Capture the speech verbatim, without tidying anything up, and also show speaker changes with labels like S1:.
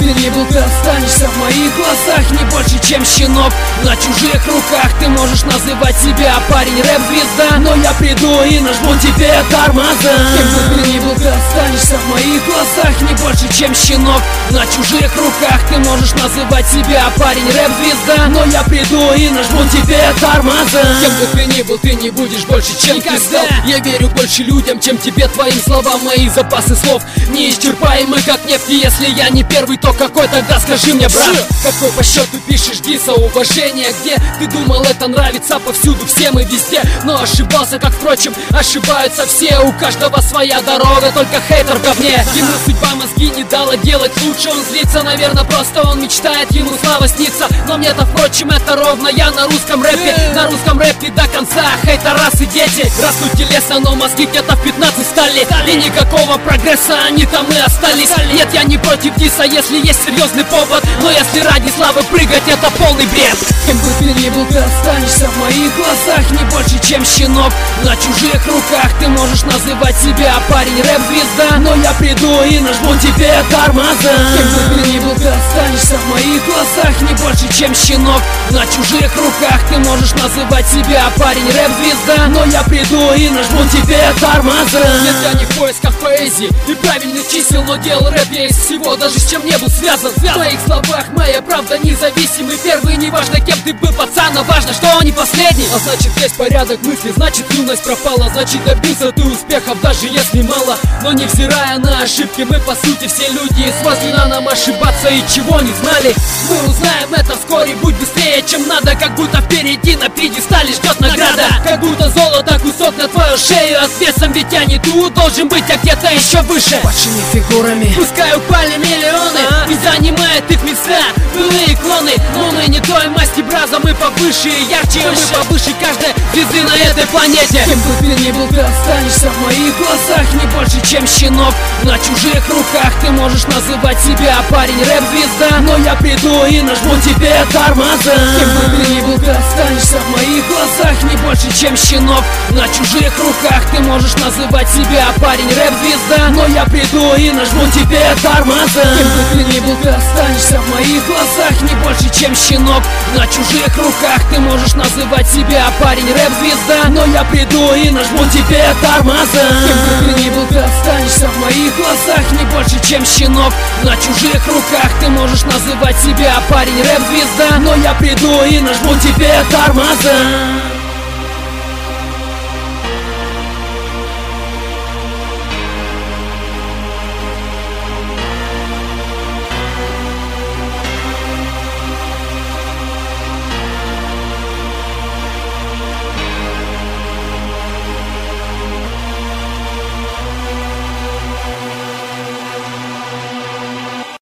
S1: бы ты ни был, ты останешься в моих глазах не больше, чем щенок на чужих руках. Ты можешь называть себя парень рэп-звезда, но я приду и нажму тебе тормоза. Кем бы ты ни был, ты останешься в моих глазах не больше, чем щенок на чужих руках. Ты можешь называть себя парень рэп-звезда, но я приду и нажму тебе тормоза. Кем бы ты ни был, ты не будешь больше, чем ты стал. Я верю больше людям, чем тебе, твоим словам. Мои запасы слов неисчерпаемы, как нефть. И если я не первый, то какой тогда, скажи мне, брат? Какой по счету пишешь диса уважение? Где ты думал, это нравится повсюду, всем и везде? Но ошибался, как, впрочем, ошибаются все. У каждого своя дорога, только хейтер в говне. Ему судьба мозги не дала делать лучше. Он злится, наверное, просто он мечтает, ему слава снится. Но мне-то, впрочем, это ровно. Я на русском рэпе, на русском рэпе до конца. Хейтерасы дети, растут телесно, но мозги где-то в пятнадцать стали. И никакого прогресса, они там и остались. Нет, я не против диса, если есть серьезный повод. Но если ради славы прыгать, это полный бред. Кем бы ты ни был, ты останешься в моих глазах не больше, чем щенок на чужих руках. Ты можешь называть себя парень рэп-звезда, но я приду и нажму тебе тормоза. Кем бы ты ни был, ты останешься в моих глазах не больше, чем щенок на чужих руках. Ты можешь называть себя парень рэп-звезда, но я приду и нажму тебе тормоза. Нет, я не в поисках поэзии и правильных чисел, но делал рэп я из всего, даже с чем не был связан. В твоих словах моя правда независимый первый. Неважно, кем ты был, пацан, а важно, что он не последний. А значит, есть порядок мысли, значит, юность пропала. Значит, добился ты успехов, даже если мало. Но невзирая на ошибки, мы по сути все люди. И свойственно нам ошибаться и чего не знали. Мы узнаем это вскоре, будь быстрее, чем надо. Как будто впереди на пьедестале ждет награда. Как будто золото кусок на твою шею отвесом. Ведь я не тут должен быть, а где-то еще выше. Большими фигурами пускай упали миллионы, а? И занимает их места былые клоны. Но мы не той масти, браза, мы повыше и ярче. Выше. Мы повыше каждой звезды на этой планете. Кем бы ты ни был, ты останешься в моих глазах не больше, чем щенок на чужих руках. Ты можешь называть себя парень рэп-звезда, но я приду и нажму тебе тормоза. Кем бы ты ни был, ты останешься в моих глазах не больше, чем щенок на чужих руках. Ты можешь называть себя парень рэп-звезда, но я приду и нажму тебе тормоза. Кем бы ты ни был, ты останешься в моих глазах не больше, чем щенок на чужих руках. Ты можешь называть себя парень рэп-звезда, но я приду и нажму тебе тормоза. Кем бы ты ни был, ты останешься в моих глазах не больше, чем щенок на чужих руках. Ты можешь называть себя парень рэп-звезда, но я приду и нажму тебе тормоза.